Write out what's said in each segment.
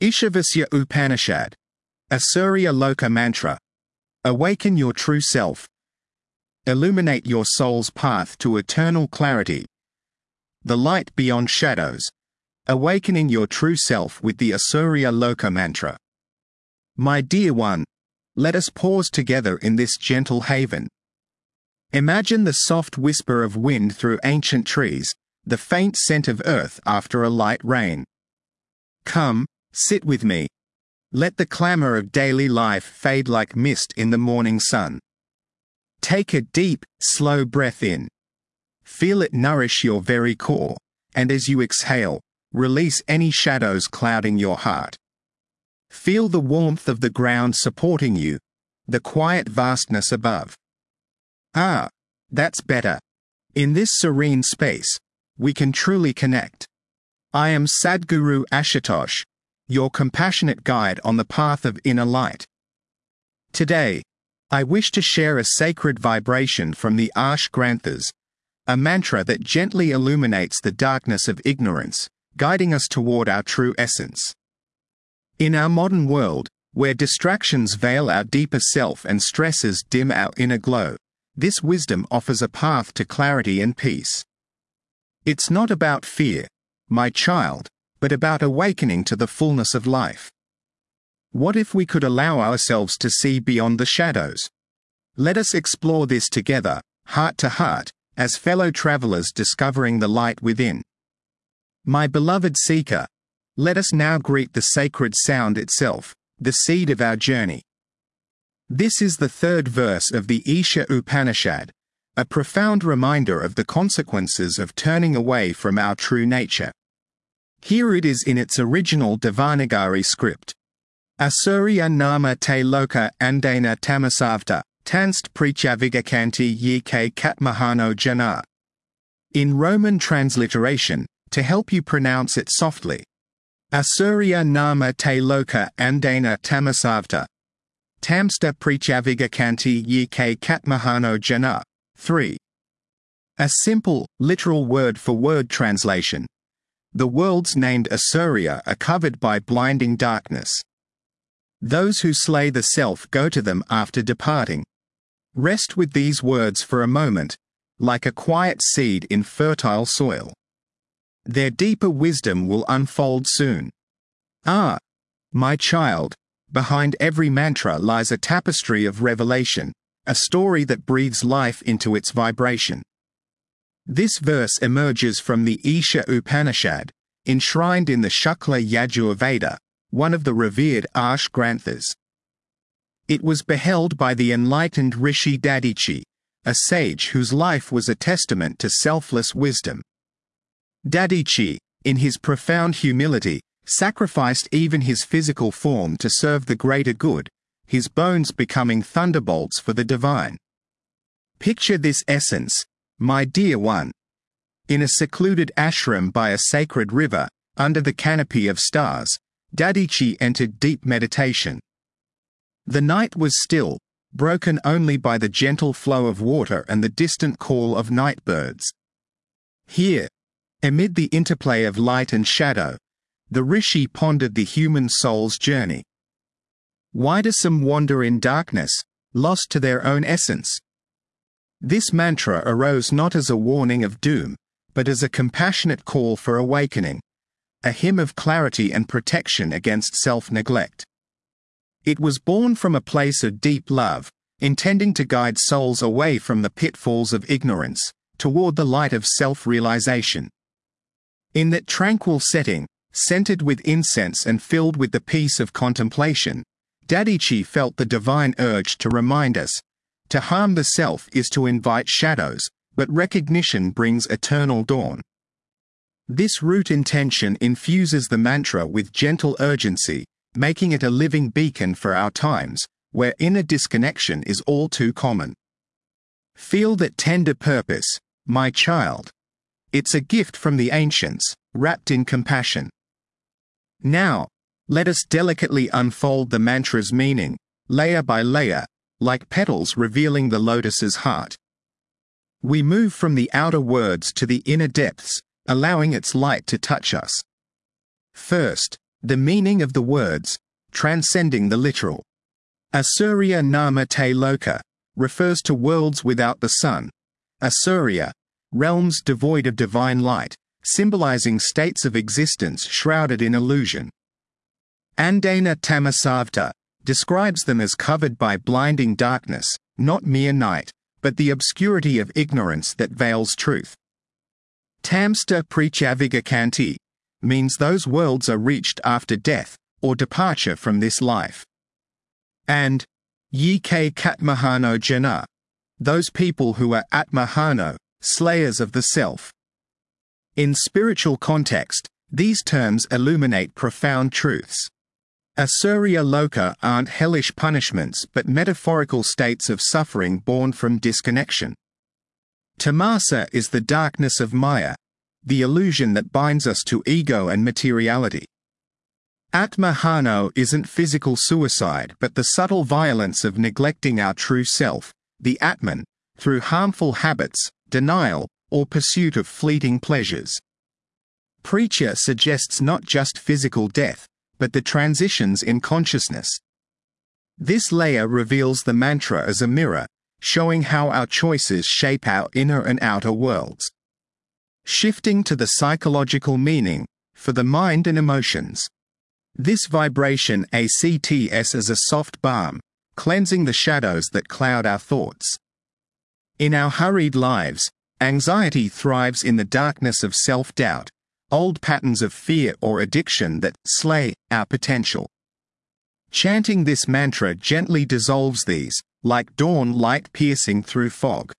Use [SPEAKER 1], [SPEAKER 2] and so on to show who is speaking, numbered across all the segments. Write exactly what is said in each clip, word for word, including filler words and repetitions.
[SPEAKER 1] Ishavasya Upanishad, Asurya Loka Mantra. Awaken your true self. Illuminate your soul's path to eternal clarity. The light beyond shadows. Awakening your true self with the Asurya Loka Mantra. My dear one, let us pause together in this gentle haven. Imagine the soft whisper of wind through ancient trees, the faint scent of earth after a light rain. Come, sit with me. Let the clamor of daily life fade like mist in the morning sun. Take a deep, slow breath in. Feel it nourish your very core, and as you exhale, release any shadows clouding your heart. Feel the warmth of the ground supporting you, the quiet vastness above. Ah, that's better. In this serene space, we can truly connect. I am Sadhguru Ashutosh, your compassionate guide on the path of inner light. Today, I wish to share a sacred vibration from the Ash Granthas, a mantra that gently illuminates the darkness of ignorance, guiding us toward our true essence. In our modern world, where distractions veil our deeper self and stresses dim our inner glow, this wisdom offers a path to clarity and peace. It's not about fear, my child, but about awakening to the fullness of life. What if we could allow ourselves to see beyond the shadows? Let us explore this together, heart to heart, as fellow travelers discovering the light within. My beloved seeker, let us now greet the sacred sound itself, the seed of our journey. This is the third verse of the Isha Upanishad, a profound reminder of the consequences of turning away from our true nature. Here it is in its original Devanagari script. Asurya nama te loka andena tamasavta, tanst prichavigakkanti ye ke katmahano jana. In Roman transliteration, to help you pronounce it softly. Asurya nama te loka andena tamasavta. Tamsta prichavigakkanti ye ke katmahano jana. three. A simple, literal word-for-word translation. The worlds named Asurya are covered by blinding darkness. Those who slay the self go to them after departing. Rest with these words for a moment, like a quiet seed in fertile soil. Their deeper wisdom will unfold soon. Ah, my child, behind every mantra lies a tapestry of revelation, a story that breathes life into its vibration. This verse emerges from the Isha Upanishad, enshrined in the Shukla Yajurveda, one of the revered Ash Granthas. It was beheld by the enlightened Rishi Dadichi, a sage whose life was a testament to selfless wisdom. Dadichi, in his profound humility, sacrificed even his physical form to serve the greater good, his bones becoming thunderbolts for the divine. Picture this essence, my dear one. In a secluded ashram by a sacred river, under the canopy of stars, Dadichi entered deep meditation. The night was still, broken only by the gentle flow of water and the distant call of night birds. Here, amid the interplay of light and shadow, the rishi pondered the human soul's journey. Why do some wander in darkness, lost to their own essence? This mantra arose not as a warning of doom, but as a compassionate call for awakening, a hymn of clarity and protection against self-neglect. It was born from a place of deep love, intending to guide souls away from the pitfalls of ignorance, toward the light of self-realization. In that tranquil setting, scented with incense and filled with the peace of contemplation, Dadichi felt the divine urge to remind us, to harm the self is to invite shadows, but recognition brings eternal dawn. This root intention infuses the mantra with gentle urgency, making it a living beacon for our times, where inner disconnection is all too common. Feel that tender purpose, my child. It's a gift from the ancients, wrapped in compassion. Now, let us delicately unfold the mantra's meaning, layer by layer, like petals revealing the lotus's heart. We move from the outer words to the inner depths, allowing its light to touch us. First, The meaning of the words, transcending the literal. Asurya Nama Te Loka refers to worlds without the sun. Asurya, realms devoid of divine light, symbolizing states of existence shrouded in illusion. Andena Tamasavta describes them as covered by blinding darkness, not mere night, but the obscurity of ignorance that veils truth. Tamsta Prechavigakanti means those worlds are reached after death, or departure from this life. And Yike Katmahano Jana, those people who are Atmahano, slayers of the self. In spiritual context, these terms illuminate profound truths. Asurya Loka aren't hellish punishments but metaphorical states of suffering born from disconnection. Tamasa is the darkness of Maya, the illusion that binds us to ego and materiality. Atmahano isn't physical suicide but the subtle violence of neglecting our true self, the Atman, through harmful habits, denial, or pursuit of fleeting pleasures. Preacher suggests not just physical death, but the transitions in consciousness. This layer reveals the mantra as a mirror, showing how our choices shape our inner and outer worlds. Shifting to the psychological meaning, for the mind and emotions. This vibration acts as a soft balm, cleansing the shadows that cloud our thoughts. In our hurried lives, anxiety thrives in the darkness of self-doubt, old patterns of fear or addiction that slay our potential. Chanting this mantra gently dissolves these, like dawn light piercing through fog.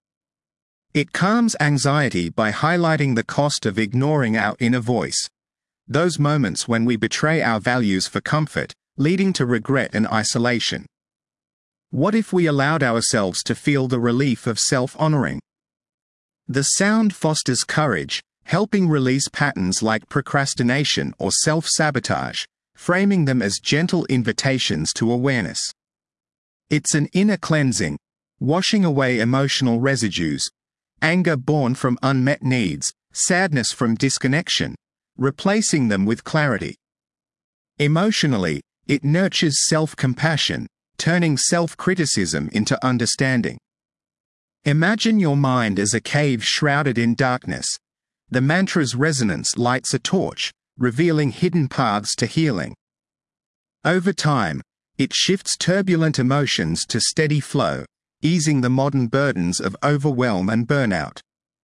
[SPEAKER 1] It calms anxiety by highlighting the cost of ignoring our inner voice, those moments when we betray our values for comfort, leading to regret and isolation. What if we allowed ourselves to feel the relief of self-honoring? The sound fosters courage, helping release patterns like procrastination or self-sabotage, framing them as gentle invitations to awareness. It's an inner cleansing, washing away emotional residues, anger born from unmet needs, sadness from disconnection, replacing them with clarity. Emotionally, it nurtures self-compassion, turning self-criticism into understanding. Imagine your mind as a cave shrouded in darkness. The mantra's resonance lights a torch, revealing hidden paths to healing. Over time, it shifts turbulent emotions to steady flow, easing the modern burdens of overwhelm and burnout.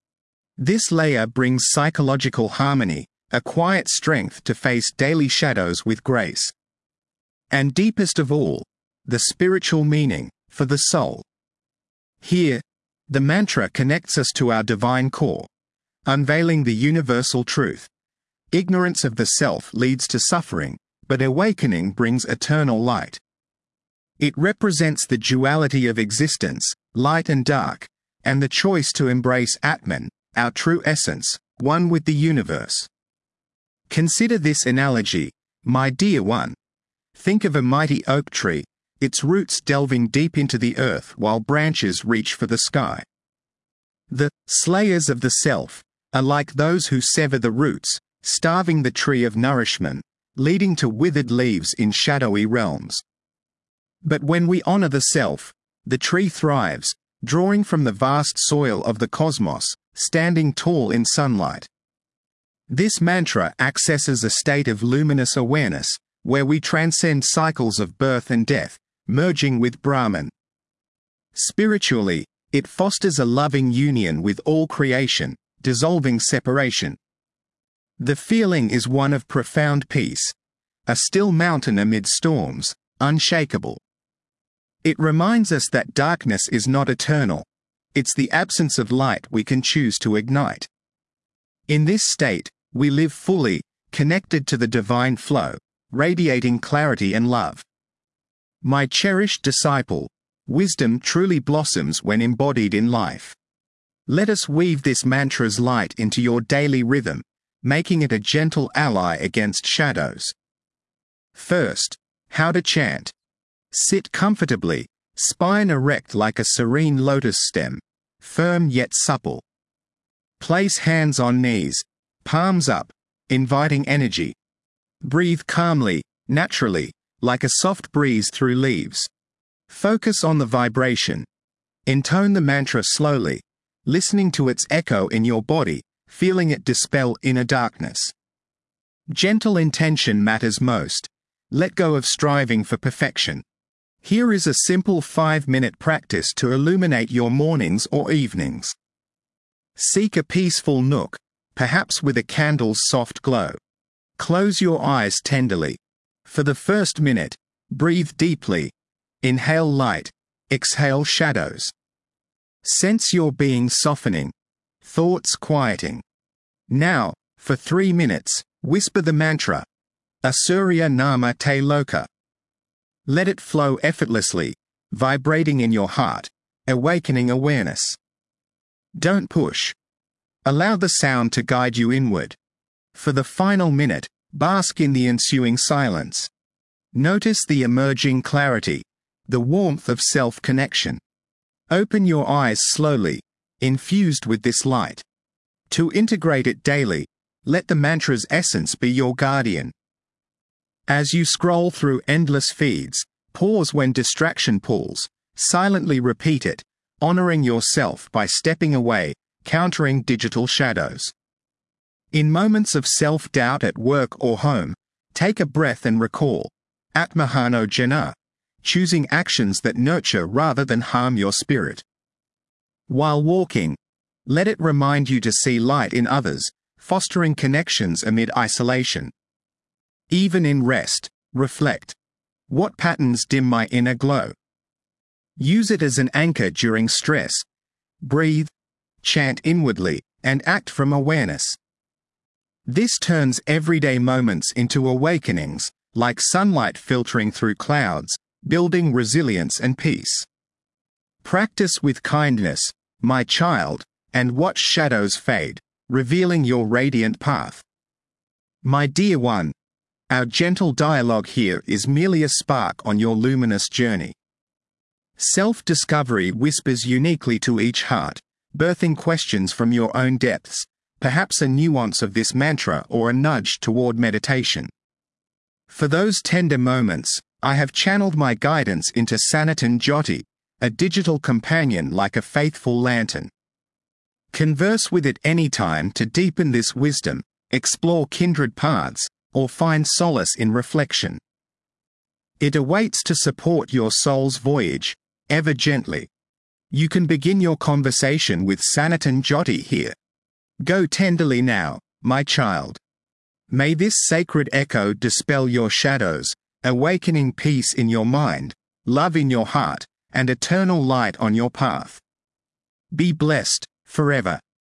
[SPEAKER 1] This layer brings psychological harmony, a quiet strength to face daily shadows with grace. And deepest of all, the spiritual meaning, for the soul. Here, the mantra connects us to our divine core, unveiling the universal truth. Ignorance of the self leads to suffering, but awakening brings eternal light. It represents the duality of existence, light and dark, and the choice to embrace Atman, our true essence, one with the universe. Consider this analogy, my dear one. Think of a mighty oak tree, its roots delving deep into the earth while branches reach for the sky. The slayers of the self are like those who sever the roots, starving the tree of nourishment, leading to withered leaves in shadowy realms. But when we honor the self, the tree thrives, drawing from the vast soil of the cosmos, standing tall in sunlight. This mantra accesses a state of luminous awareness, where we transcend cycles of birth and death, merging with Brahman. Spiritually, it fosters a loving union with all creation, dissolving separation. The feeling is one of profound peace, a still mountain amid storms, unshakable. It reminds us that darkness is not eternal. It's the absence of light we can choose to ignite. In this state, we live fully, connected to the divine flow, radiating clarity and love. My cherished disciple, wisdom truly blossoms when embodied in life. Let us weave this mantra's light into your daily rhythm, making it a gentle ally against shadows. First, how to chant. Sit comfortably, spine erect like a serene lotus stem, firm yet supple. Place hands on knees, palms up, inviting energy. Breathe calmly, naturally, like a soft breeze through leaves. Focus on the vibration. Intone the mantra slowly, listening to its echo in your body, feeling it dispel inner darkness. Gentle intention matters most. Let go of striving for perfection. Here is a simple five-minute practice to illuminate your mornings or evenings. Seek a peaceful nook, perhaps with a candle's soft glow. Close your eyes tenderly. For the first minute, breathe deeply. Inhale light, exhale shadows. Sense your being softening, thoughts quieting. Now, for three minutes, whisper the mantra, Asurya Nama Te Loka. Let it flow effortlessly, vibrating in your heart, awakening awareness. Don't push. Allow the sound to guide you inward. For the final minute, bask in the ensuing silence. Notice the emerging clarity, the warmth of self-connection. Open your eyes slowly, infused with this light. To integrate it daily, let the mantra's essence be your guardian. As you scroll through endless feeds, pause when distraction pulls, silently repeat it, honoring yourself by stepping away, countering digital shadows. In moments of self-doubt at work or home, take a breath and recall, Atmahano Jana, choosing actions that nurture rather than harm your spirit. While walking, let it remind you to see light in others, fostering connections amid isolation. Even in rest, reflect. What patterns dim my inner glow? Use it as an anchor during stress. Breathe, chant inwardly, and act from awareness. This turns everyday moments into awakenings, like sunlight filtering through clouds, building resilience and peace. Practice with kindness, my child, and watch shadows fade, revealing your radiant path. My dear one, our gentle dialogue here is merely a spark on your luminous journey. Self-discovery whispers uniquely to each heart, birthing questions from your own depths, perhaps a nuance of this mantra or a nudge toward meditation. For those tender moments, I have channeled my guidance into Sanatan Jyoti, a digital companion like a faithful lantern. Converse with it anytime to deepen this wisdom, explore kindred paths, or find solace in reflection. It awaits to support your soul's voyage, ever gently. You can begin your conversation with Sanatan Jyoti here. Go tenderly now, my child. May this sacred echo dispel your shadows, awakening peace in your mind, love in your heart, and eternal light on your path. Be blessed, forever.